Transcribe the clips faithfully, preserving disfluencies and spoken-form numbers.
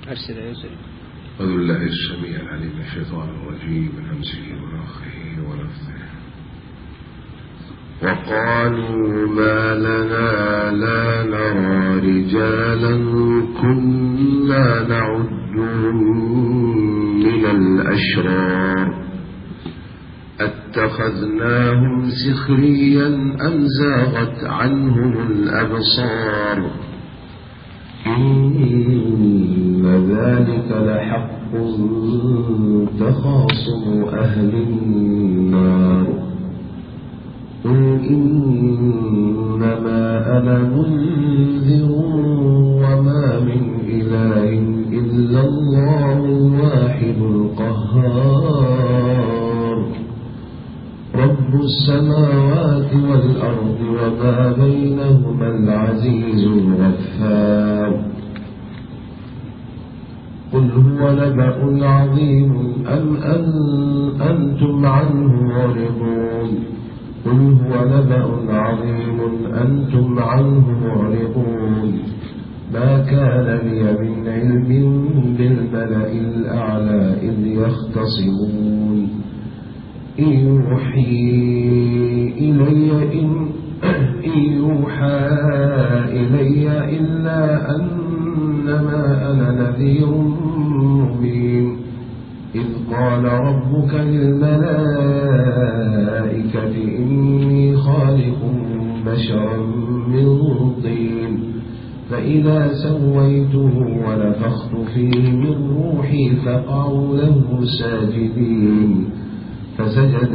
أرسل يوسف. أعوذ بالله السميع العليم من الشيطان الرجيم من همزه ونفخه ونفثه. وقالوا ما لنا لا نرى رجالا كنا نعدهم من الأشرار اتخذناهم سخريا أم زاغت عنهم الأبصار إن ذلك لحق تخاصم أهل النار قل إنما أنا منذر وما من إله إلا الله الواحد القهار رب السماوات والأرض وما بينهما العزيز الغفار قل هو نبأ عظيم أم أن أنتم عنه معرضون قل هو نبأ عظيم أنتم عنه معرضون ما كان لي من علم بالملأ الأعلى إذ يختصمون إن يوحي إلي إن يوحى إلي إلا أنما أنا نذير مبين إذ قال ربك للملائكة إني خالق بشرا من طين فإذا سويته ونفخت فيه من روحي فقعوا له ساجدين فسجد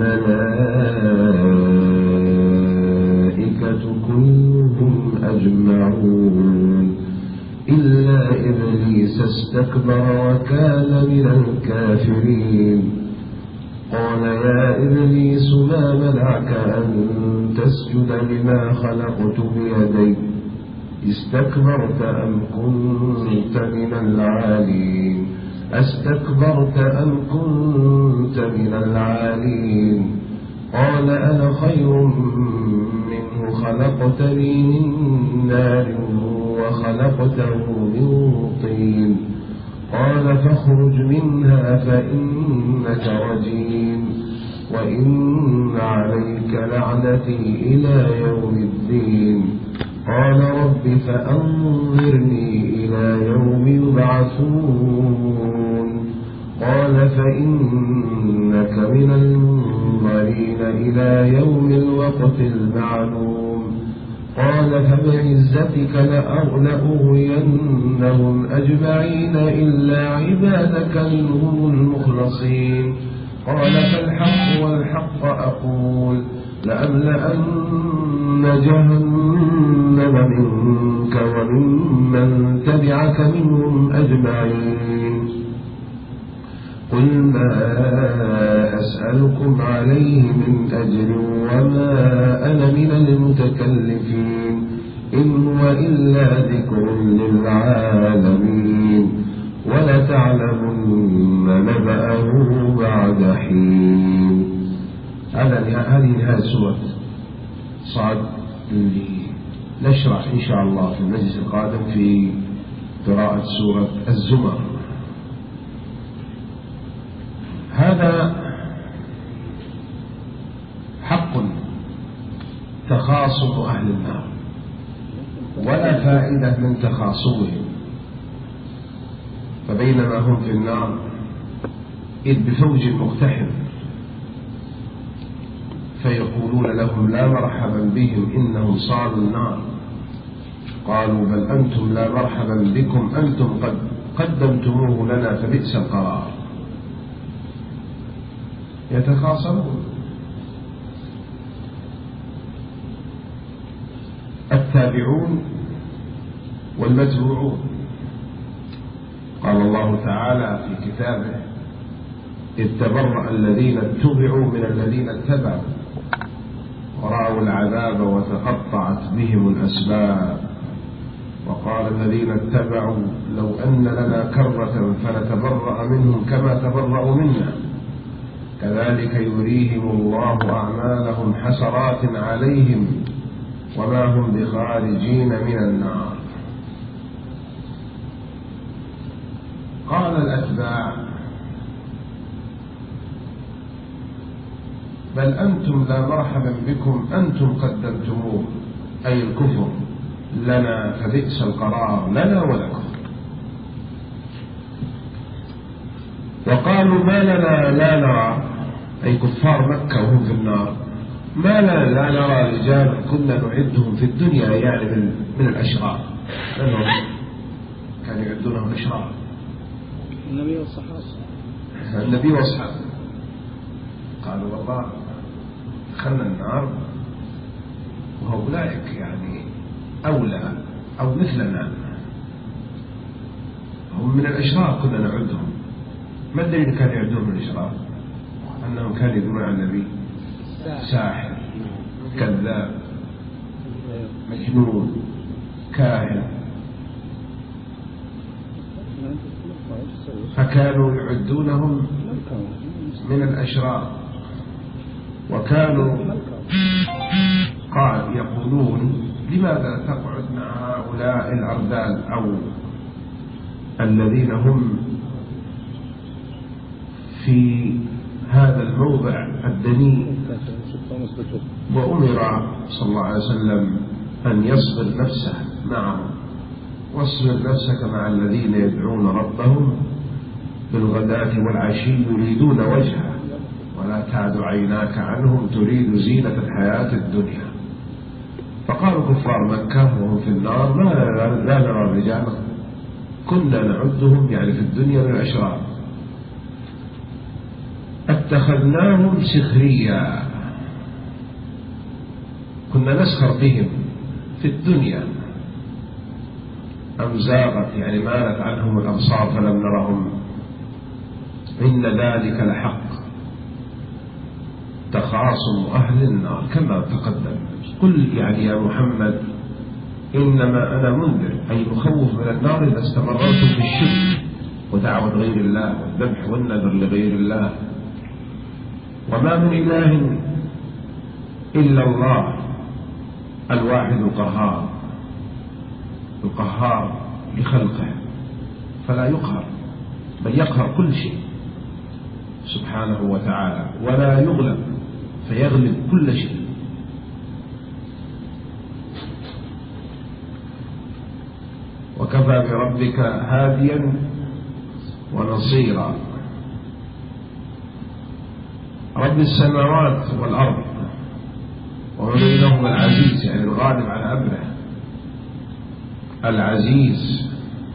الملائكة كلهم أجمعون إلا إبليس استكبر وكان من الكافرين قال يا إبليس ما منعك أن تسجد لما خلقت بيدي استكبرت أم كنت من العالين استكبرت أم كنت من العالين قال أنا خير منه خلقتني من نار وخلقته من طين قال فاخرج منها فإنك رجيم وإن عليك لعنتي إلى يوم الدين قال رب فأنظرني إلى يوم يبعثون قال فإنك من المنظرين إلى يوم الوقت المعلوم قال فبعزتك لأغوينهم أجمعين إلا عبادك منهم المخلصين قال فالحق والحق أقول لأملأن جهنم منك وممن تبعك منهم أجمعين قل ما أسألكم عليه من أجر وما أنا من المتكلفين إن هو إلا ذكر للعالمين ولتعلمن نبأه بعد حين. هذه نهاية سورة صاد اللي نشرح إن شاء الله في المجلس القادم في قراءة سورة الزمر. هذا حق تخاصم أهل النار ولا فائدة من تخاصمهم فبينما هم في النار إذ بفوج مقتحم فيقولون لهم لا مرحبا بهم إنهم صالوا النار قالوا بل أنتم لا مرحبا بكم أنتم قد قدمتموه لنا فبئس القرار. يتخاصمون. التابعون والمتبوعون. قال الله تعالى في كتابه إذ تبرأ الذين اتبعوا من الذين اتبعوا ورأوا العذاب وتقطعت بهم الأسباب وقال الذين اتبعوا لو أن لنا كرة فنتبرأ منهم كما تبرأوا منا كذلك يريهم الله أعمالهم حسرات عليهم وما هم بخارجين من النار. قال الأتباع بل أنتم لا مرحبا بكم أنتم قدمتموه، أي الكفر لنا، فبئس القرار لنا ولكم. وقالوا ما لنا لا نرى، أي كفار مكة وهم في النار، ما لنا لا نرى رجالا كنا نعدهم في الدنيا، يعني من, من الأشرار، لأنهم كانوا يعدونهم أشرار، النبي والصحابة النبي والصحابة. قالوا والله دخلنا النار وهؤلاء يعني أولى أو مثلنا، هم من الأشرار كنا نعدهم. ما الدليل كانوا يعدون من الأشرار؟ أنهم كانوا يقولون عن النبي ساحر، كذاب، مجنون، كاهن، فكانوا يعدونهم من الأشرار. وكانوا قال يقولون لماذا تقعد مع هؤلاء الأرذال أو الذين هم في هذا الموضع الدنيء. وأمر صلى الله عليه وسلم أن يصبر نفسه معهم، واصبر نفسك مع الذين يدعون ربهم بالغداة والعشي يريدون وجهه ولا تعد عيناك عنهم تريد زينة الحياة الدنيا. فقالوا كفار مكة وهم في النار ما لا نرى الرجال كنا نعدهم يعني في الدنيا من الأشرار، اتخذناهم سخريا، كنا نسخر بهم في الدنيا، أم زاغت يعني مالت عنهم الأبصار فلم نرهم، إن ذلك لحق تخاصم أهل النار كما تقدم. قل يعني يا محمد إنما أنا منذر، أي مخوف من النار إذا استمررتم في الشرك ودعوة غير الله والذبح والنذر لغير الله. وما من إله إلا الله الواحد القهار، القهار لخلقه فلا يقهر بل يقهر كل شيء سبحانه وتعالى، ولا يغلب فيغلب كل شيء. وكفى بربك هاديا ونصيرا. رب السماوات والأرض ومن بينهما العزيز يعني الغالب على أمره، العزيز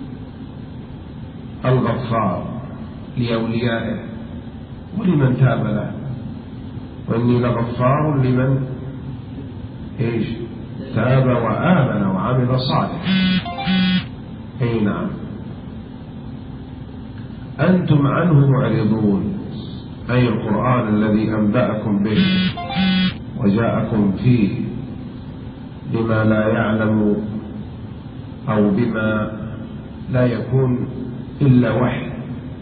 الغفار لأوليائه ولمن تاب له، وإني لغفار لمن إيش تاب وآمن وعمل صالح. أي نعم. أنتم عنه معرضون، أي القرآن الذي أنبأكم به وجاءكم فيه بما لا يعلم أو بما لا يكون إلا وحي.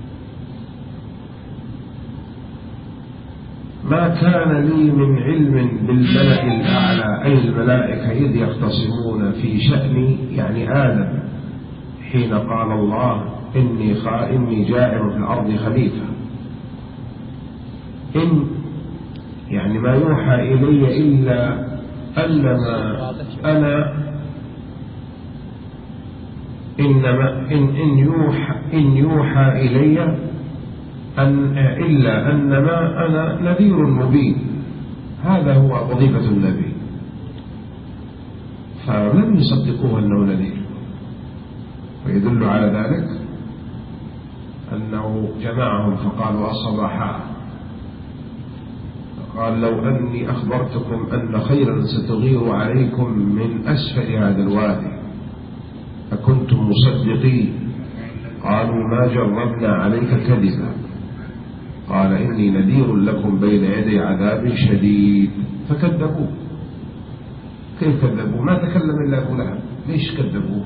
ما كان لي من علم بالملأ الأعلى أي الملائكة إذ يختصمون في شأني يعني آدم حين قال الله إني إني جاعل في الأرض خليفة. إن يعني ما يوحى إلي إلا أنما أنا إنما إن إن يوحى إن يوحى إلي أن إلا أنما أنا نذير مبين. هذا هو وظيفة النبي، فلم يصدقوه أنه نذير. ويدل على ذلك أنه جمعهم فقالوا أصبحا، قال لو أني أخبرتكم أن خيرا ستغير عليكم من أسفل هذا الوادي أكنتم مصدقين؟ قالوا ما جربنا عليك كذبا. قال إني نذير لكم بين يدي عذاب شديد. فكذبوه. كيف كذبوه؟ ما تكلم إلا أبو لهب. ليش كذبوه؟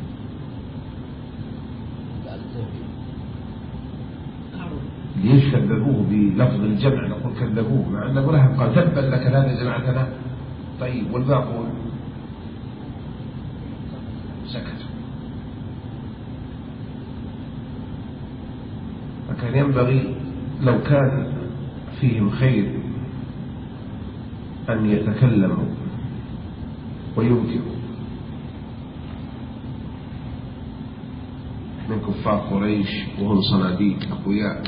ليش كذبوه بلفظ الجمع؟ نقول كذبوه مع أن أبو لهب قال تبا لك لا جمعتنا. طيب والباقون سكتوا. فكان ينبغي لو كان فيهم خير أن يتكلموا وينكروا. من كفار قريش وهم صناديق أقوياء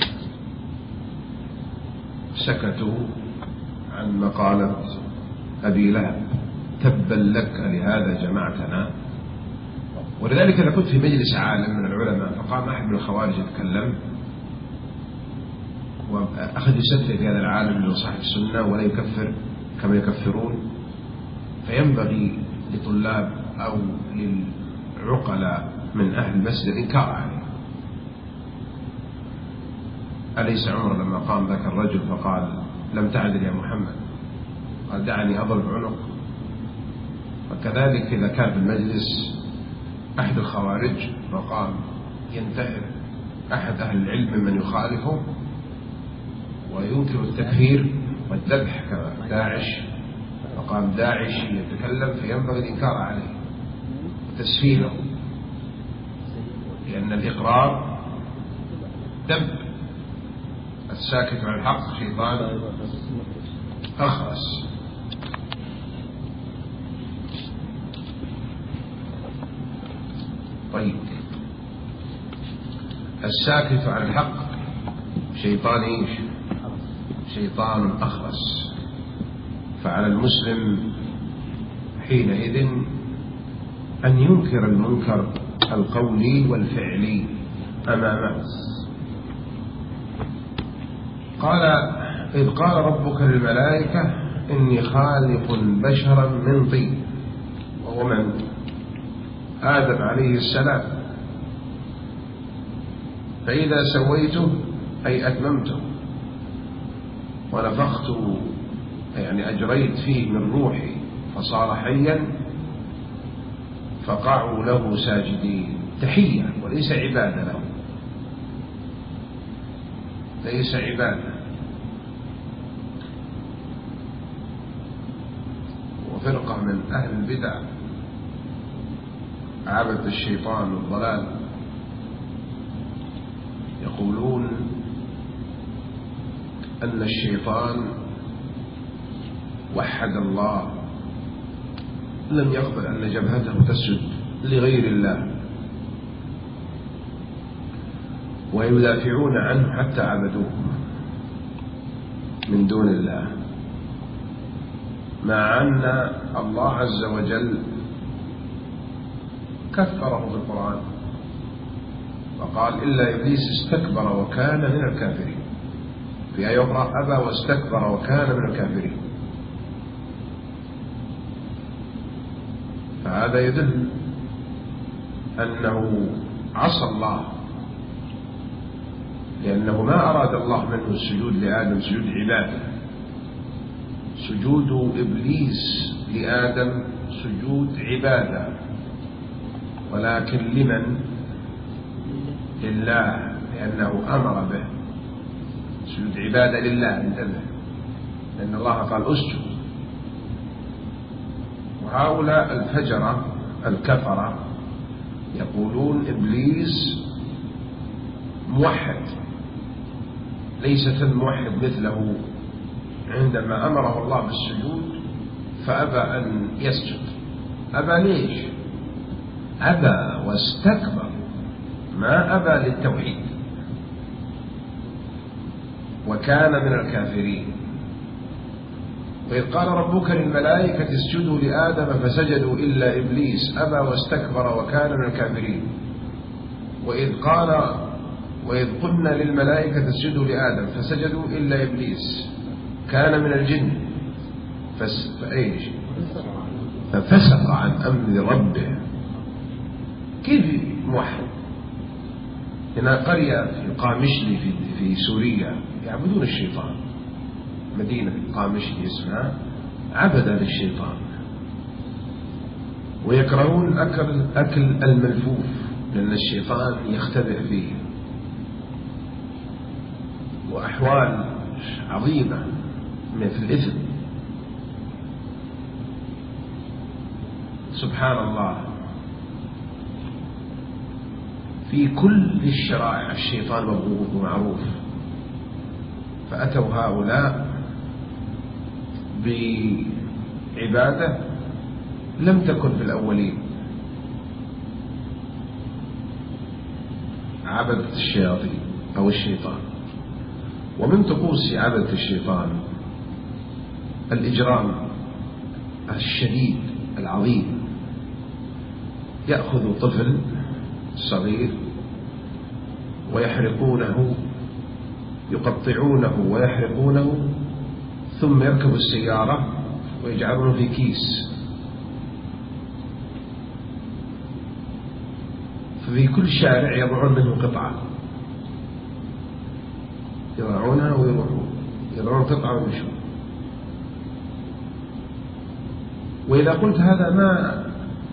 سكتوا عن مقالة أبي لهب تبا لك لهذا جمعتنا. ولذلك أنا كنت في مجلس عالم من العلماء فقام أحد من الخوارج يتكلم وأخذ يسفه في هذا العالم اللي هو صاحب السنة ولا يكفر كما يكفرون. فينبغي لطلاب أو للعقلاء من أهل المسجد الإنكار عليه. أليس عمر لما قام ذاك الرجل فقال لم تعدل يا محمد، قال دعني أضرب عنق. وكذلك إذا كان في المجلس أحد الخوارج فقام ينتهر أحد أهل العلم ممن يخالفه وينكر التكفير والذبح كداعش، فقام داعش يتكلم فينبغي الإنكار عليه وتسفيله، لأن الإقرار دب، الساكت عن الحق شيطان أخرس. طيب الساكت عن الحق شيطان إيش؟ شيطان أخرس. فعلى المسلم حينئذ أن ينكر المنكر القولي والفعلي أمامه. قال إذ قال ربك للملائكة إني خالق بشرا من طين، وهو من؟ آدم عليه السلام. فإذا سويته أي أتممته ونفخت يعني أجريت فيه من روحي فصار حيا فقعوا له ساجدين. تحية وليس عبادة له، ليس عبادة. وفرقة من أهل البدع عبد الشيطان والضلال يقولون أن الشيطان وحد الله، لم يقبل أن جبهته تسجد لغير الله، ويدافعون عنه حتى عبدوه من دون الله، مع أن الله عز وجل كفره في القرآن وقال إلا إبليس استكبر وكان من الكافرين. في آية أخرى أبى واستكبر وكان من الكافرين. فهذا يدل أنه عصى الله، لأنه ما أراد الله منه السجود لآدم سجود عبادة. سجود إبليس لآدم سجود عبادة، ولكن لمن؟ لله، لأنه أمر به. سجود عبادة لله، انتبه، لأن الله قال أسجد. وهؤلاء الفجرة الكفرة يقولون إبليس موحد، ليس الموحد مثله، عندما أمره الله بالسجود فأبى أن يسجد. أبى ليش؟ أبى واستكبر، ما أبى للتوحيد، وكان من الكافرين. وإذ قال ربك للملائكة اسجدوا لآدم فسجدوا إلا إبليس أبى واستكبر وكان من الكافرين. وإذ قال وإذ قلنا للملائكة اسجدوا لآدم فسجدوا إلا إبليس كان من الجن فس... فأيش ففسق عن أمر ربه. كيف موحد؟ هنا قرية في قامشلي في, في سوريا يعبدون الشيطان، مدينة قامشلي اسمها، عبدا للشيطان، ويكرهون أكل, أكل الملفوف لأن الشيطان يختبئ فيه، وأحوال عظيمة مثل الإثم. سبحان الله. في كل الشرائع الشيطان مبغوض ومعروف، فأتوا هؤلاء بعبادة لم تكن في الأولين، عبدة الشياطين أو الشيطان. ومن طقوس عبدة الشيطان الإجرام الشديد العظيم، يأخذ طفل صغير ويحرقونه، يقطعونه ويحرقونه، ثم يركب السيارة ويجعلونه في كيس، ففي كل شارع يضعون منه قطعة، يضعونها ويروحون، يضعون قطعة ويمشون. وإذا قلت هذا ما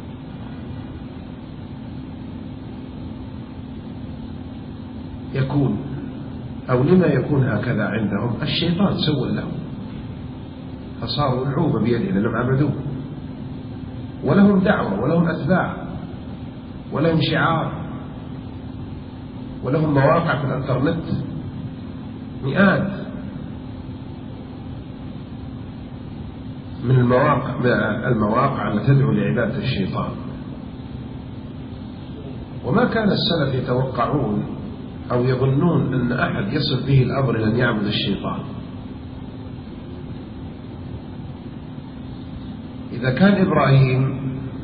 يكون أو لما يكون هكذا عندهم، الشيطان سول لهم فصاروا العوبة بيده لأنهم عبدوه، ولهم دعوة ولهم أتباع ولهم شعار ولهم مواقع في الانترنت مئات من المواقع المواقع التي تدعو لعبادة الشيطان. وما كان السلف يتوقعون أو يظنون أن أحد يصل به الأمر إلى أن يعبد الشيطان. إذا كان إبراهيم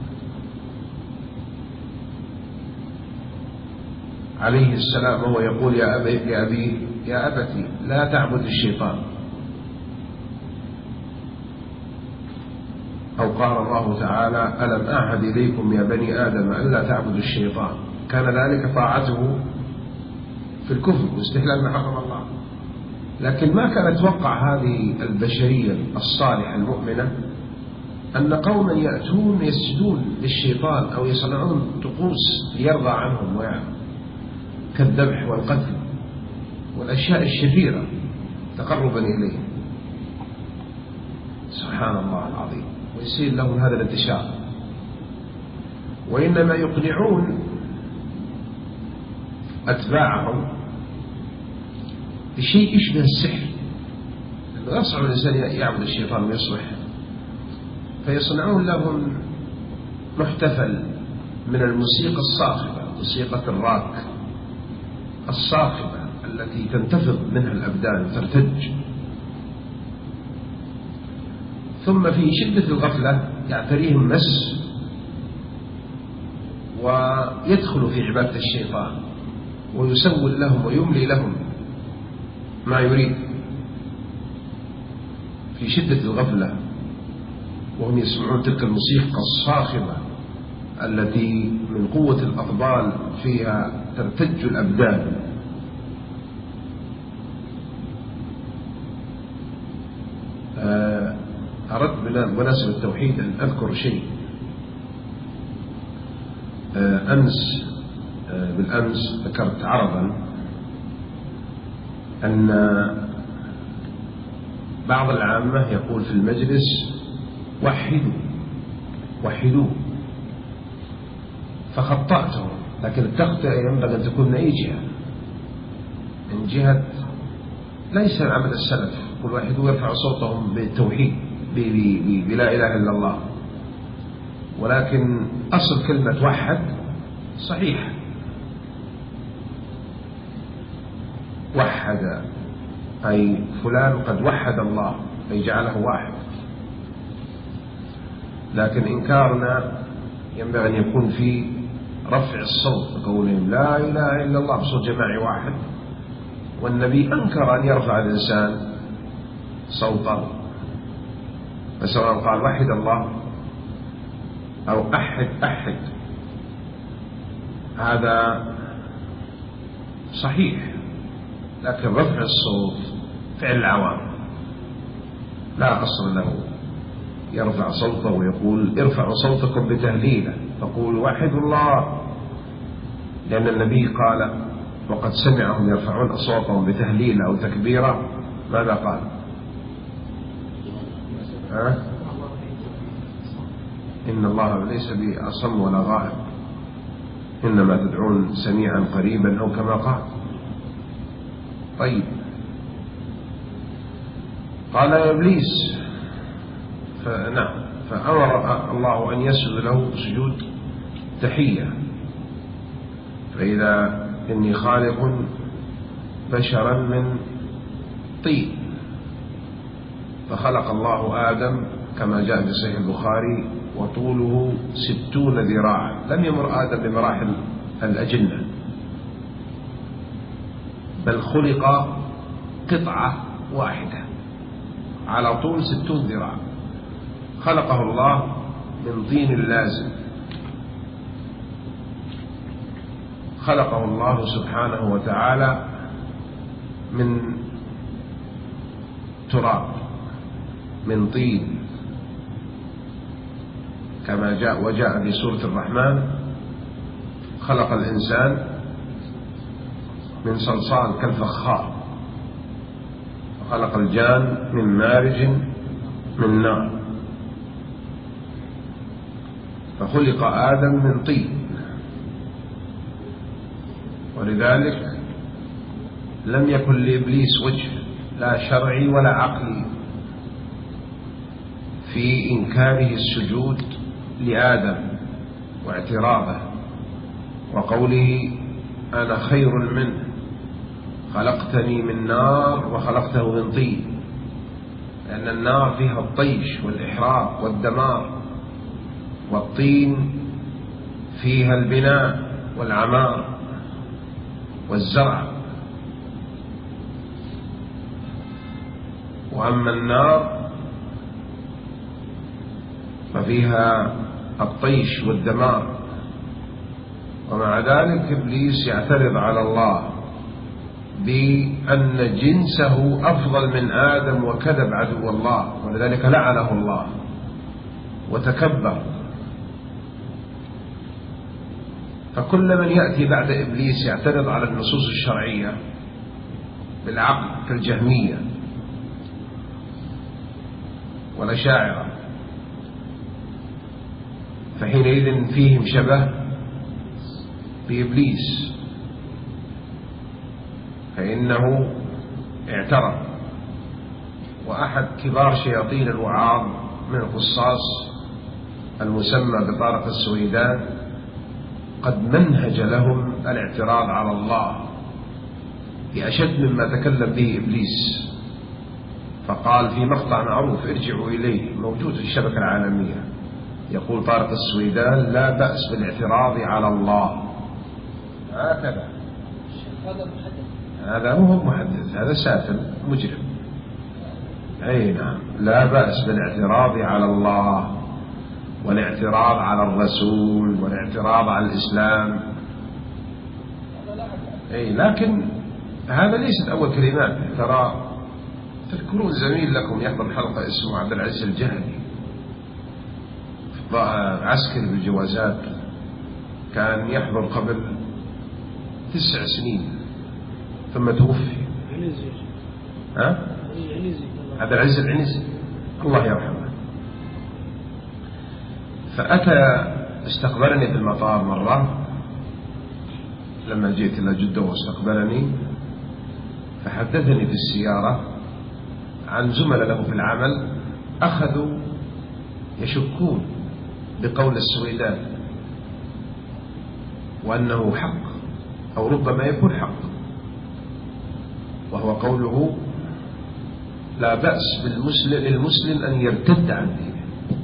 عليه السلام هو يقول يا أبي يا أبي يا أبتي لا تعبد الشيطان، أو قال الله تعالى ألم أعهد إليكم يا بني آدم ألا تعبدوا الشيطان، كان ذلك طاعته في الكفر واستحلال ما حرم الله. لكن ما كان يتوقع هذه البشرية الصالحة المؤمنة أن قوما يأتون يسجدون للشيطان أو يصنعون طقوس ليرضى عنهم ويعلم، كالذبح والقتل والأشياء الشريرة تقربا إليه. سبحان الله العظيم. ويصير لهم هذا الانتشار، وإنما يقنعون أتباعهم بشيء يشبه السحر، لأنه يصعب الإنسان يعبد الشيطان ويصبح، فيصنعون لهم محتفل من الموسيقى الصاخبة، موسيقى الراك الصاخبة التي تنتفض منها الأبدان ترتج، ثم في شدة الغفلة يعتريهم مس ويدخل في عبادة الشيطان ويسول لهم ويملي لهم ما يريد في شدة الغفلة، وهم يسمعون تلك الموسيقى الصاخبة التي من قوة الأطبال فيها ترتج الأبدان. أردت بمناسبة التوحيد أن أذكر شيء. أمس بالأمس ذكرت عرضا أن بعض العامة يقول في المجلس وحدوا وحدوا، فخطأته، لكن التخطئة ينبغي أن تكون من أي جهة؟ من جهة ليس عمل السلف، كل واحد يرفع صوتهم بالتوحيد بلا إله إلا الله، ولكن أصل كلمة وحد صحيح، وحد أي فلان قد وحد الله أي جعله واحد، لكن إنكارنا ينبغي أن يكون في رفع الصوت بقولهم لا إله إلا الله بصوت جماعي واحد، والنبي أنكر أن يرفع الإنسان صوته، فسواء قال وحد الله أو أحد أحد هذا صحيح، لكن رفع الصوت فعل العوام لا أصل له. يرفع صوته ويقول ارفعوا صوتكم بتهليله، فقول وحد الله، لأن النبي قال وقد سمعهم يرفعون أصواتهم بتهليله أو تكبيره، ماذا قال؟ ها؟ إن الله ليس بأصم ولا غائب. إنما تدعون سميعا قريبا أو كما قال. طيب، قال يا إبليس، فنعم، فأمر الله أن يسجد له سجود تحية. فإذا إني خالق بشرا من طين، فخلق الله آدم كما جاء في صحيح البخاري وطوله ستون ذراعا. لم يمر آدم بمراحل الأجنة، بل خلق قطعة واحدة على طول ستون ذراع. خلقه الله من طين لازم، خلقه الله سبحانه وتعالى من تراب، من طين، كما جاء وجاء في سورة الرحمن: خلق الإنسان من صلصال كالفخار، وخلق الجان من مارج من نار. فخلق آدم من طين، ولذلك لم يكن لإبليس وجه لا شرعي ولا عقلي في إنكاره السجود لآدم واعتراضه وقوله: أنا خير منه، خلقتني من نار وخلقته من طين. لأن النار فيها الطيش والإحراق والدمار، والطين فيها البناء والعمار والزرع. وأما النار ففيها الطيش والدمار. ومع ذلك إبليس يعترض على الله بأن جنسه أفضل من آدم، وكذب عدو الله، ولذلك لعنه الله وتكبر. فكل من يأتي بعد إبليس يعترض على النصوص الشرعية بالعقل كالجهمية والأشاعرة، فحينئذ فيهم شبه بإبليس، فإنه اعترض. وأحد كبار شياطين الوعاظ من القصاص المسمى بطارق السويدان قد منهج لهم الاعتراض على الله بأشد مما تكلم به إبليس. فقال في مقطع معروف ارجعوا إليه موجود في الشبكة العالمية، يقول طارق السويدان: لا بأس بالاعتراض على الله. هكذا. هذا محدث، هذا مو محدث، هذا سافل مجرم. أي نعم، لا بأس بالاعتراض على الله والاعتراض على الرسول والاعتراض على الإسلام. أي لكن هذا ليست أول كلمات. ترى تذكرون زميل لكم يحضر حلقة اسمه عبد العزيز الجهني، عسكري بالجوازات، كان يحضر قبل تسع سنين ثم توفي. ها؟ عبد العزيز العنزي الله يرحمه. فأتى استقبلني في المطار مرة لما جئت إلى جدة، واستقبلني فحدثني في السيارة عن زملاء له في العمل أخذوا يشكون بقول السويدان وأنه حق أو ربما يكون حق، وهو قوله: لا بأس بالمسلم للمسلم أن يرتد عن دينه.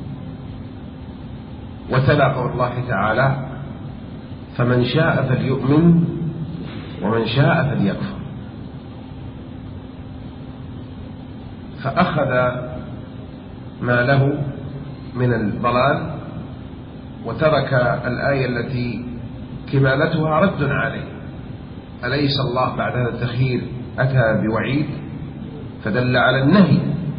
وتلا قول الله تعالى: فمن شاء فليؤمن ومن شاء فليكفر. فأخذ ما له من الضلال وترك الآية التي كمالتها رد عليه. أليس الله بعد هذا التخيير أتى بوعيد؟ فدل على النهي.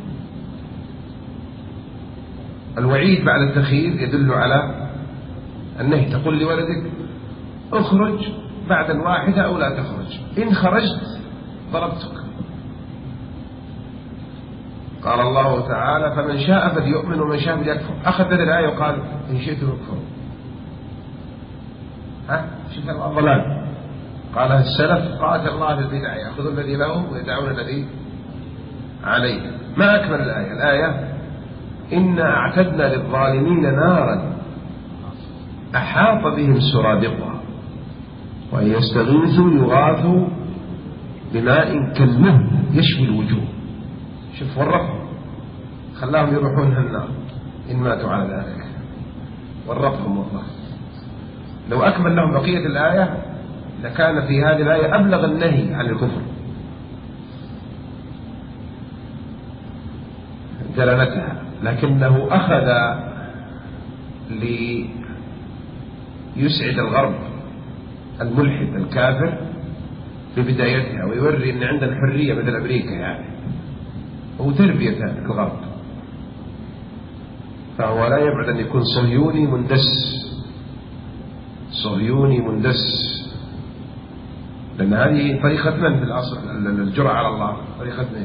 الوعيد بعد التخيير يدل على النهي. تقول لولدك: اخرج بعد الواحدة أو لا تخرج، إن خرجت ضربتك. قال الله تعالى: فمن شاء فليؤمن ومن شاء فليكفر. أخذ هذه الآية وقال: إن شئتم اكفروا. ها شوف الضلال. قالها السلف قاتل الله البدع يأخذون الذي لهم ويدعون الذي عليه. ما أكمل الآية. الآية إنا أعتدنا للظالمين نارا أحاط بهم سرادقها وإن يستغيثوا يغاثوا بماء كالمهل يشوي الوجوه. شوف ورطهم خلاهم يروحون النار إن ماتوا على ذلك. ورطهم والله. لو أكمل لهم بقية الآية لكان في هذه الآية أبلغ النهي عن الكفر دلالتها، لكنه أخذ ليسعد الغرب الملحد الكافر في بدايتها ويوري أن عندنا الحرية مثل أمريكا يعني، وتربية الغرب. فهو لا يبعد أن يكون صهيوني مندس، صهيوني مندس، لأن هذه طريقة من في الأصل الجرأة على الله؟ طريقة من؟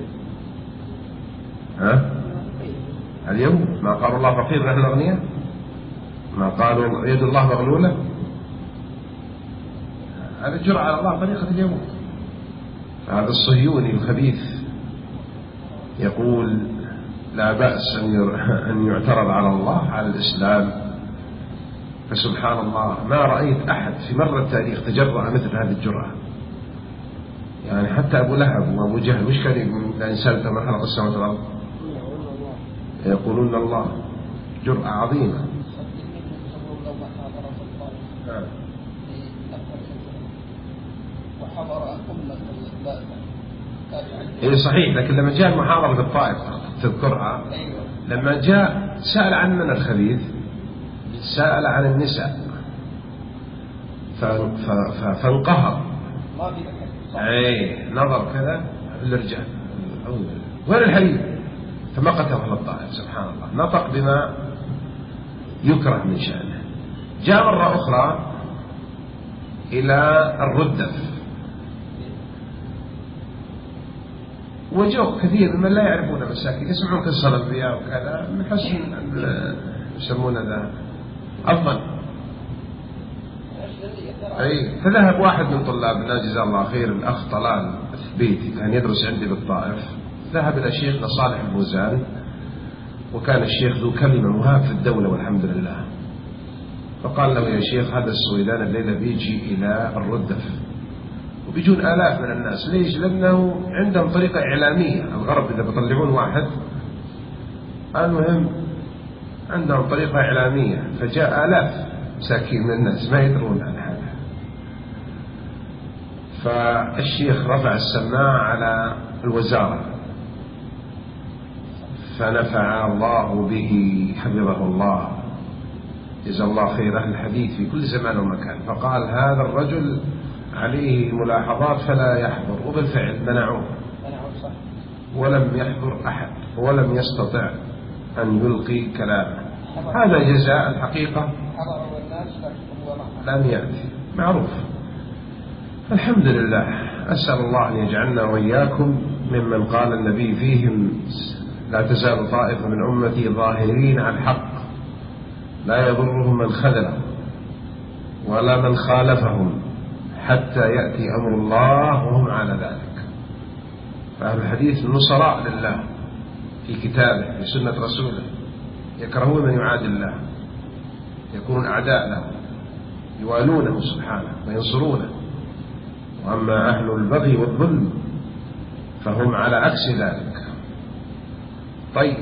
ها؟ اليهود. ما قالوا الله فقير نحن أغنياء؟ ما قالوا يد الله مغلولة؟ هذا الجرأة على الله طريقة اليهود. هذا الصهيوني الخبيث يقول لا بأس أن يعترض على الله على الإسلام. فسبحان الله ما رأيت أحد في مر التاريخ تجرأ مثل هذه الجرأة. يعني حتى أبو لهب وأبو جهل وش كان يقول الإنسان من خلق السماوات والأرض؟ يقولون الله. جرأة عظيمة. إيه صحيح. لكن لما جاء المحاضرة بالطائف تذكرها، لما جاء سأل عن من الخبيث؟ سأل عن النساء فانقهر. اي نظر كذا للرجال وين الحديث؟ فمقته على الطائف. سبحان الله. نطق بما يكره من شأنه. جاء مرة أخرى إلى الردف وجوه كثير من لا يعرفون مساكين يسمعون قصة الأنبياء وكذا من حسن يسمون ذا الظن. أي فذهب واحد من طلابنا جزاه الله خير الأخ طلال الثبيتي كان يدرس عندي بالطائف، ذهب إلى شيخنا صالح البوزان، وكان الشيخ ذو كلمة مهاب في الدولة والحمد لله. فقال له يا شيخ هذا السويدان الليلة بيجي إلى الردف وبيجون آلاف من الناس. ليش؟ لأنه عندهم طريقة إعلامية. الغرب إذا بيطلعون واحد المهم عندهم طريقة إعلامية، فجاء آلاف مساكين من الناس ما يدرون عن هذا. فالشيخ رفع السماعة على الوزارة فنفع الله به حفظه الله جزا الله خير أهل الحديث في كل زمان ومكان. فقال هذا الرجل عليه ملاحظات فلا يحضر، وبالفعل منعوه ولم يحضر أحد ولم يستطع أن يلقي كلامه. هذا جزاء الحقيقة لم يأتي معروف. الحمد لله. أسأل الله أن يجعلنا وإياكم ممن قال النبي فيهم لا تزال طائفة من أمتي ظاهرين على الحق لا يضرهم من خذلهم ولا من خالفهم حتى يأتي أمر الله وهم على ذلك. فأهل الحديث نصراء لله في كتابه في سنة رسوله، يكرهون من يعادي الله، يكونون أعداء له، يوالونه سبحانه وينصرونه. وأما أهل البغي والظلم فهم على عكس ذلك. طيب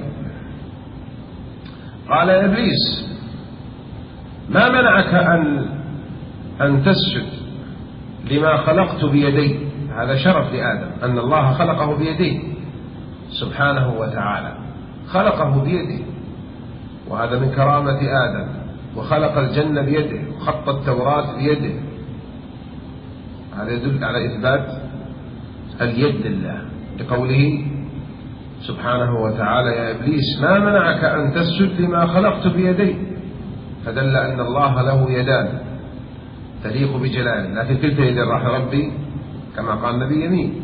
قال يا إبليس ما منعك أن أن تسجد لما خلقت بيدي؟ هذا شرف لآدم أن الله خلقه بيديه سبحانه وتعالى، خلقه بيده، وهذا من كرامة آدم. وخلق الجنة بيده وخط التوراة بيده. هذا يدل على إثبات اليد لله لقوله سبحانه وتعالى يا إبليس ما منعك أن تسجد لما خلقت بيدي، فدل أن الله له يدان تليق بجلاله، لكن كلتا يد الرحمن ربي كما قال النبي يمين.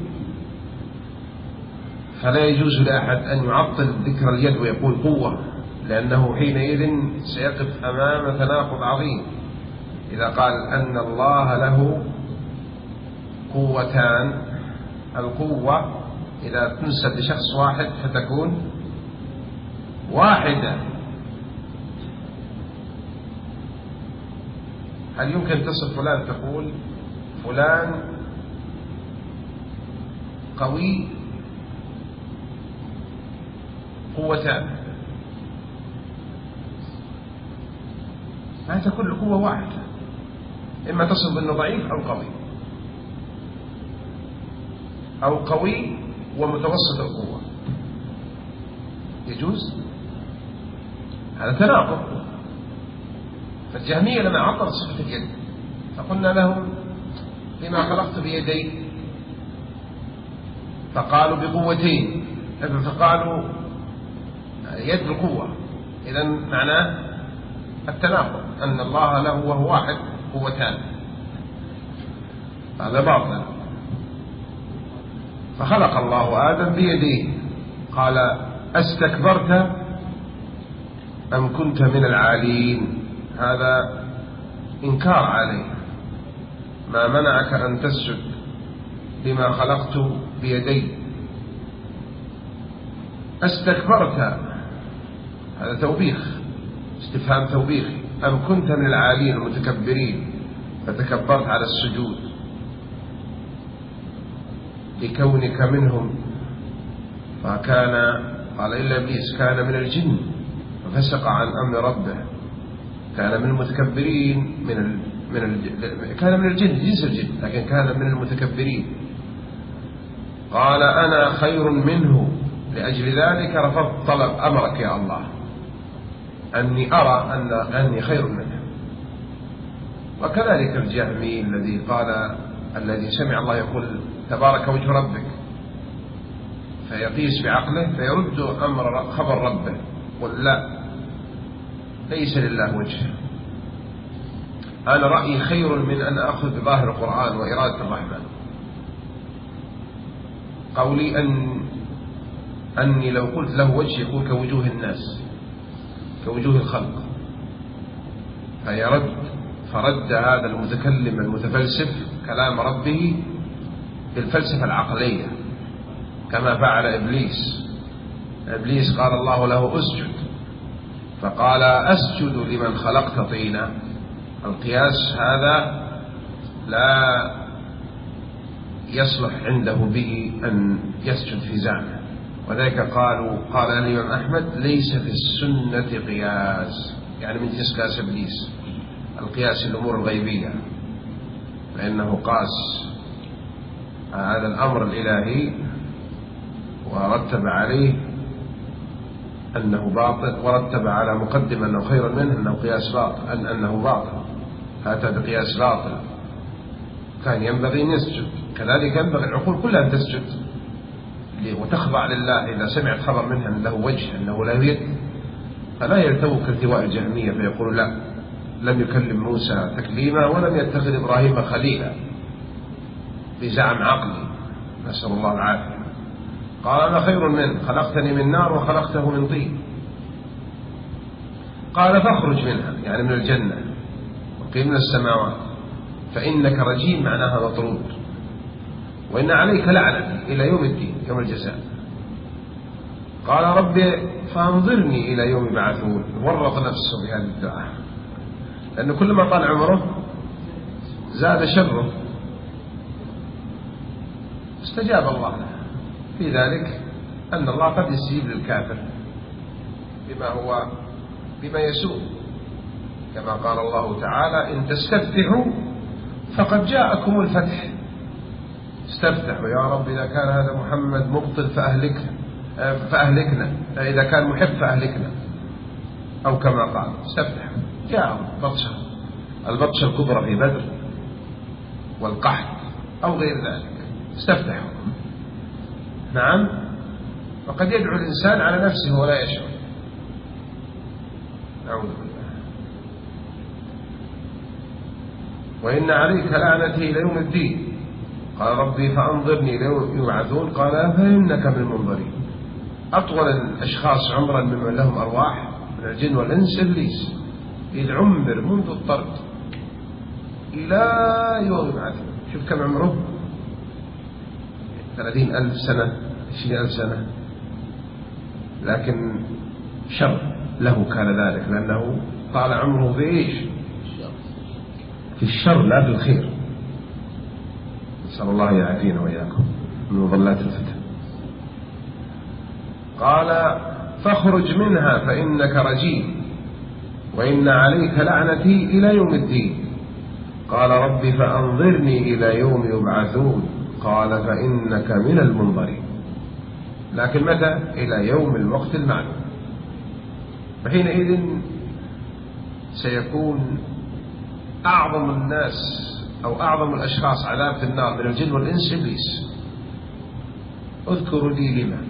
فلا يجوز لأحد أن يعطل ذكر اليد ويقول قوة، لأنه حينئذ سيقف أمام تناقض عظيم إذا قال أن الله له قوتان، القوة إذا تنسب لشخص واحد فتكون واحدة. هل يمكن تصف فلان تقول فلان قوي قوتان؟ ما تكون القوة واحدة، إما تصف أنه ضعيف أو قوي، أو قوي ومتوسط القوة، يجوز؟ هذا تناقض. فالجهمية لما عطلت صفة اليد فقلنا لهم لما خلقت بيدي، فقالوا بقوتين، فقالوا يد القوة، إذن معناه التناقض أن الله له وهو واحد قوتان، هذا باطل. فخلق الله آدم بيديه، قال أستكبرت أم كنت من العالين؟ هذا إنكار عليه. ما منعك أن تسجد لما خلقت بيدي؟ أستكبرت، هذا توبيخ، استفهام توبيخي. أم كنت من العالين المتكبرين فتكبرت على السجود لكونك منهم؟ فكان قال إلا إبليس كان من الجن ففسق عن أمر ربه، كان من المتكبرين، من ال... من ال... كان من الجن، جنس الجن، لكن كان من المتكبرين. قال أنا خير منه لأجل ذلك رفضت طلب أمرك يا الله أني أرى أن أني خير منه. وكذلك الجهمي الذي قال الذي سمع الله يقول تبارك وجه ربك فيقيس بعقله فيرد أمر خبر ربه، قل لا، ليس لله وجه. أنا رأيي خير من أن أخذ بظاهر القرآن وإرادة الرحمن. قولي أن أني لو قلت له وجه يكون كوجوه الناس، كوجوه الخلق، فيرد فرد هذا المتكلم المتفلسف كلام ربه بالفلسفة العقلية كما فعل إبليس. إبليس قال الله له أسجد، فقال أسجد لمن خلقت طينا. القياس هذا لا يصلح عنده به أن يسجد في زعمه، وذلك قالوا قال الإمام أحمد ليس في السنة قياس، يعني من جنس قياس إبليس، القياس الأمور الغيبية، فإنه قاس هذا الأمر الإلهي ورتب عليه أنه باطل، ورتب على مقدم أنه خير منه أنه قياس باطل، أن أنه باطل، هذا بقياس باطل، كان ينبغي أن يسجد. كذلك ينبغي العقول كلها أن تسجد وتخضع لله إذا سمعت خبر منها أن له وجه أنه لا يد، فلا يلتوك التواء الجهمية فيقول لا، لم يكلم موسى تكليما ولم يتخذ إبراهيم خليلا بزعم عقلي، نسأل الله العافية. قال أنا خير منه خلقتني من نار وخلقته من طين. قال فاخرج منها، يعني من الجنة، وقيل من السماوات، فإنك رجيم، معناها مطرود، وإن عليك لعنتي إلى يوم الدين، يوم الجزاء. قال ربي فانظرني إلى يوم يبعثون. ورط نفسه بهذه الدعاء، لأنه كلما طال عمره زاد شره، استجاب الله له في ذلك أن الله قد يستجيب للكافر بما هو بما يسوء، كما قال الله تعالى إن تستفتحوا فقد جاءكم الفتح. استفتحوا يا رب إذا كان هذا محمد مبطل فأهلكنا فأهلكنا إذا كان محب فأهلكنا، أو كما قال استفتحوا، جاءوا بطشة، البطشة الكبرى في بدر والقحط أو غير ذلك، استفتحوا. نعم، وقد يدعو الإنسان على نفسه ولا يشعر، أعوذ بالله. وإن عليك لعنتي إلى يوم الدين. قال ربي فأنظرني إلى يوم يبعثون. قال فإنك من المنظرين. أطول الأشخاص عمرا ممن لهم أرواح من الجن والإنس إبليس، إذ عمر منذ الطرد إلى يوم يبعثون. شوف كم عمره، ثلاثين ألف سنة، عشرين ألف سنة، لكن شر له كان ذلك، لأنه طال عمره في إيش؟ في الشر لا في الخير. نسأل الله يعافينا وإياكم من مضلات الفتن. قال فاخرج منها فإنك رجيم وإن عليك لعنتي إلى يوم الدين. قال رب فأنظرني إلى يوم يبعثون. قال فإنك من المنظرين، لكن متى؟ إلى يوم الوقت المعلوم. فحينئذ سيكون أعظم الناس أو أعظم الأشخاص عذاب في النار من الجن والإنس إبليس. اذكروا لي لما.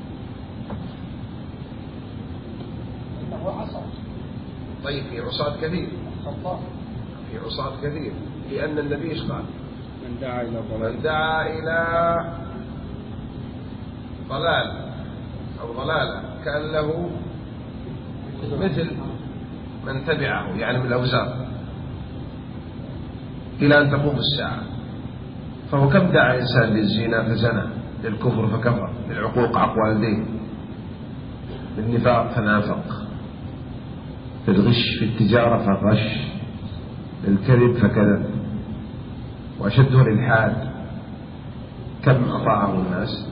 إنه عصى. طيب في عصاة كثير، في عصاة كثير، لأن النبي إيش قال؟ من دعا إلى ضلال من دعا إلى ضلال أو ضلالة كان له مثل من تبعه، يعني من الأوزار إلى أن تقوم الساعة. فهو كم دعا إنسان للزنا فزنى، للكفر فكفر، للعقوق عق والديه، للنفاق فنافق، للغش في التجارة فغش، للكذب فكذب، وأشده الإلحاد. كم أطاعه الناس؟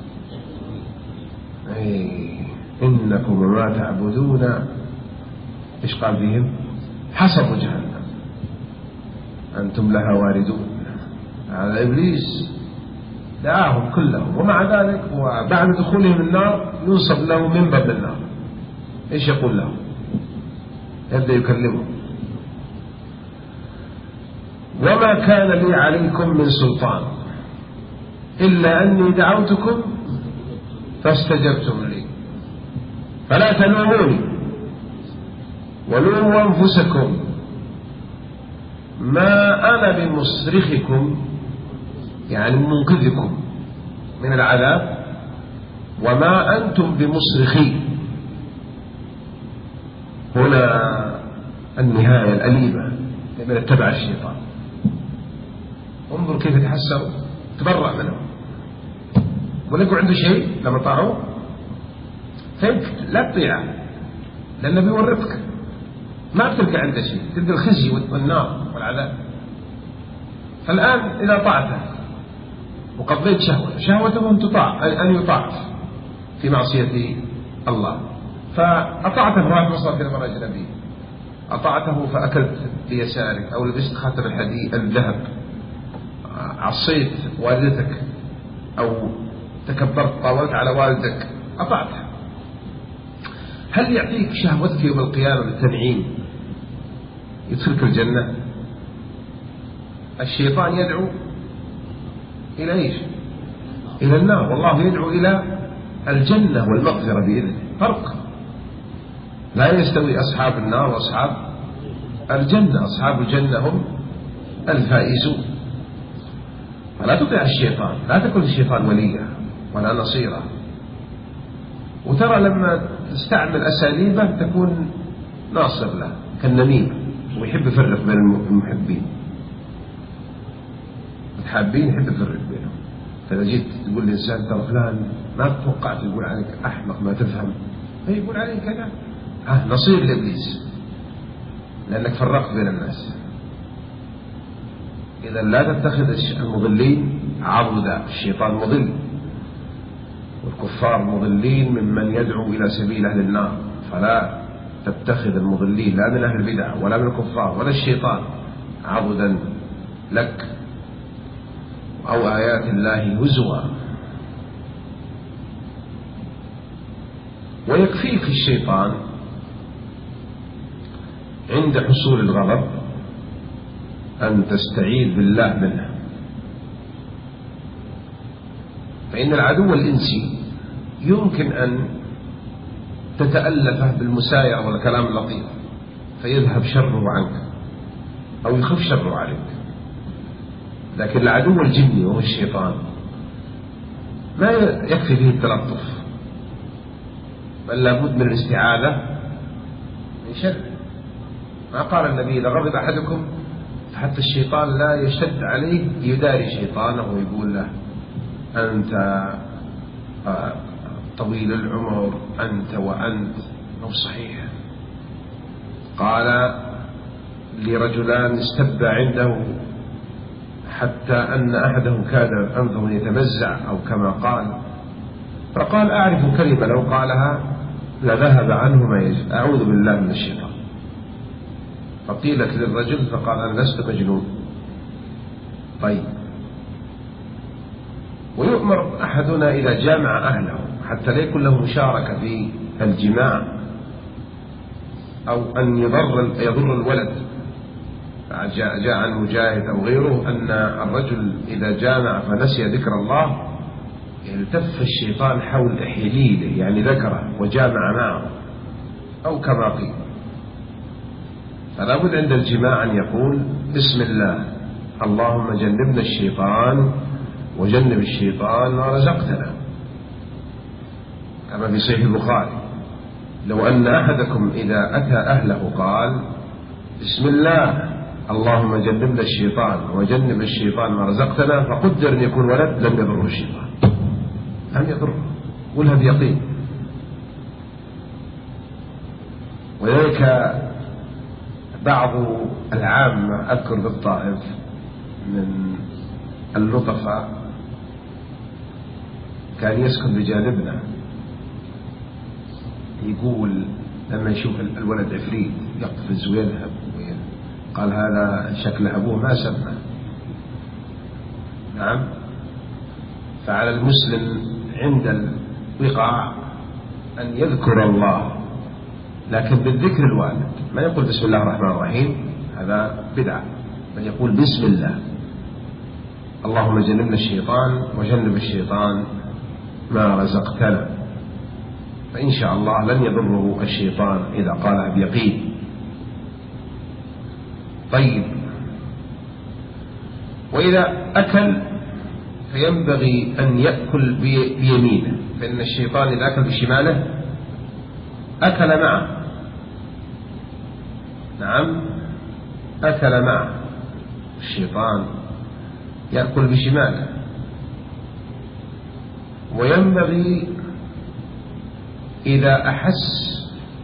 أي إنكم وما تعبدون إيش قال بهم؟ حصب جهنم أنتم لها واردون. هذا إبليس دعاهم كلهم، ومع ذلك وبعد دخولهم النار ينصب له منبر من النار. إيش يقول لهم؟ يبدأ يكلمهم: وما كان لي عليكم من سلطان إلا أني دعوتكم فاستجبتم لي فلا تلوموني ولوموا أنفسكم ما أنا بمصرخكم، يعني منقذكم من العذاب، وما أنتم بمصرخي. هنا النهاية الأليمة لمن اتبع الشيطان. انظر كيف يتحسروا، تبرأ منهم ولقوا عنده شيء لما طاعوه، فانت لا تطيعه لأنه بيورطك، ما بتلقى عنده شيء، تلقى الخزي والنار والعذاب. فالآن إذا طاعته وقضيت شهوة شهوته أن تطاع، أن يطاع في معصية الله، فأطعته راح مصر في المرأة الأجنبية، أطعته فأكلت بيسارك أو لبست خاتم الحديد الذهب، عصيت والدتك أو تكبرت طاولت على والدك، أطعته. هل يعطيك شهوتك يوم القيامة بالتنعيم يدخلك الجنة؟ الشيطان يدعو إلى إيش؟ إلى النار، والله يدعو إلى الجنة والمغفرة بإذنه. فرق، لا يستوي أصحاب النار وأصحاب الجنة. أصحاب الجنة هم الفائزون. فلا تطيع الشيطان، لا تكن الشيطان وليا ولا نصيرا. وترى لما تستعمل أساليبه تكون ناصر له كالنميم، ويحب يفرق بين المحبين، الحابين يحب يفرق بينهم. فإذا جيت تقول لإنسان ترى فلان ما توقعت يقول عليك أحمق ما تفهم، فيقول عليك كذا، ها نصير لإبليس لأنك فرقت بين الناس. إذا لا تتخذ المضلين عضدا، الشيطان مضل والكفار مضلين ممن يدعو إلى سبيل أهل النار، فلا تتخذ المضلين لا من أهل البدع ولا من الكفار ولا الشيطان عضدا لك أو آيات الله هزوا. ويكفيك الشيطان عند حصول الغضب أن تستعيذ بالله منه، فإن العدو الإنسي يمكن أن تتألفه بالمسايرة والكلام اللطيف فيذهب شره عنك أو يخف شره عليك، لكن العدو الجني وهو الشيطان ما يكفي فيه التلطف، بل لابد من الاستعاذة من شر. ما قال النبي: إذا غضب أحدكم حتى الشيطان لا يشتد عليه، يداري شيطانه ويقول له أنت طويل العمر، أنت وأنت. مو صحيح. قال لرجلان استب عنده حتى أن أحدهم كاد أنفه يتمزع أو كما قال، فقال أعرف كلمة لو قالها لذهب عنه ما يجب، أعوذ بالله من الشيطان. فقيلت للرجل فقال أنا لست مجنون. طيب، ويؤمر أحدنا إذا جامع أهله حتى لا يكون له مشاركة في الجماع أو أن يضر يضر الولد. جاء, جاء عن مجاهد أو غيره أن الرجل إذا جامع فنسي ذكر الله التف الشيطان حول إحليله، يعني ذكره وجامع معه أو كما قيل. فلا بد عند الجماع أن يقول بسم الله اللهم جنبنا الشيطان وجنب الشيطان ما رزقتنا، كما في صحيح البخاري لو أن أحدكم إذا أتى أهله قال بسم الله اللهم جنبنا الشيطان وجنب الشيطان ما رزقتنا، فقدر أن يكون ولد لم يضره الشيطان، لم يضره، قلها بيقين. وذلك بعض العامة أذكر بالطائف من اللطفاء كان يسكن بجانبنا، يقول لما يشوف الولد عفريت يقفز ويذهب، قال هذا شكل أبوه ما سمى. نعم. فعلى المسلم عند الوقاع أن يذكر الله، لكن بالذكر الوالد، ما يقول بسم الله الرحمن الرحيم، هذا بدعة، بل يقول بسم الله اللهم جنبنا الشيطان وجنب الشيطان ما رزقتنا، فإن شاء الله لن يضره الشيطان إذا قالها بيقين. طيب، وإذا أكل فينبغي أن يأكل بيمينه، فإن الشيطان إذا أكل بشماله أكل معه. نعم، أكل معه الشيطان، يأكل بشماله. وينبغي إذا أحس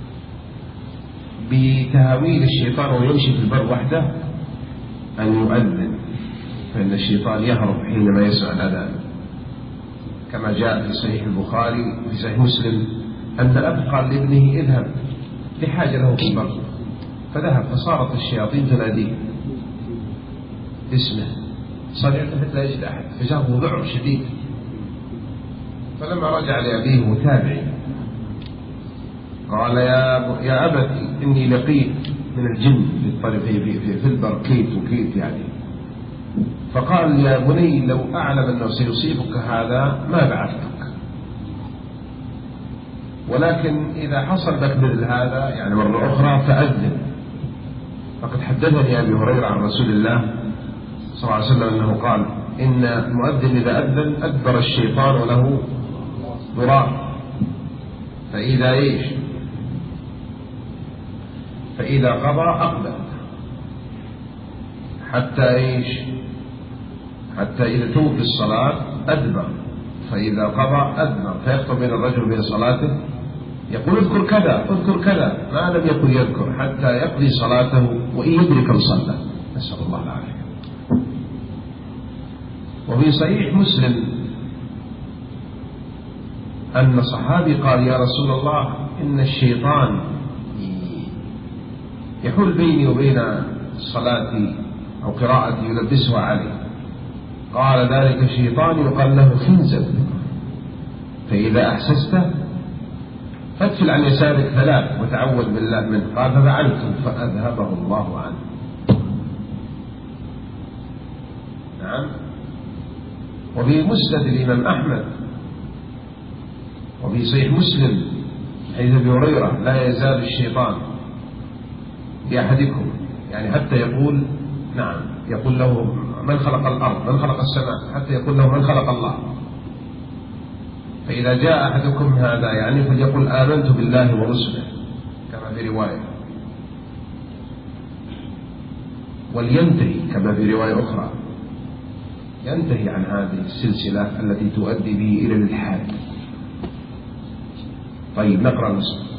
بتهويل الشيطان ويمشي في البر وحده أن يؤذن، فإن الشيطان يهرب حينما يسمع الأذان، كما جاء في صحيح البخاري وفي صحيح مسلم أن أب قال لابنه اذهب لحاجة له في البر، فذهب فصارت الشياطين تناديه اسمه، صنعت حتى لا يجد أحد، فجاءه ذعر شديد. فلما رجع لأبيه متابعي قال يا يا أبتي إني لقيت من الجن في الطريق في, في, في البر كيت وكيت يعني. فقال يا بني لو أعلم أنه سيصيبك هذا ما بعثتك، ولكن إذا حصل لك مثل هذا يعني مرة أخرى فأذن، فقد حدثني أبي هريرة عن رسول الله صلى الله عليه وسلم أنه قال إن المؤذن إذا أذن أدبر الشيطان وله ضرار، فإذا إيش فإذا قضى أقبل حتى إيش حتى إذا توفي الصلاة أدبر، فإذا قضى أدبر، فيخطب بين الرجل وبين صلاته يقول اذكر كذا اذكر كذا، ما لم يكن يذكر حتى يقضي صلاته وإن يدرك الصلاة، نسأل الله العافية. وفي صحيح مسلم أن صحابي قال يا رسول الله إن الشيطان يحول بيني وبين صلاتي أو قراءتي يلبسها علي. قال ذلك الشيطان يقال له خنزب، فإذا أحسسته فادفل عن يسارك ثلاث وتعوذ بالله منه. قال ففعلت فأذهبه الله عنه. نعم. وفي مسند الإمام أحمد وفي صحيح مسلم حديث أبي هريرة لا يزال الشيطان لأحدكم يعني حتى يقول نعم يقول له من خلق الأرض من خلق السماء، حتى يقول له من خلق الله. فإذا جاء أحدكم هذا يعني فليقل آمنت بالله ورسله كما في رواية. ولينتهي كما في رواية أخرى، ينتهي عن هذه السلسلة التي تؤدي به إلى الإلحاد. طيب نقرأ النص.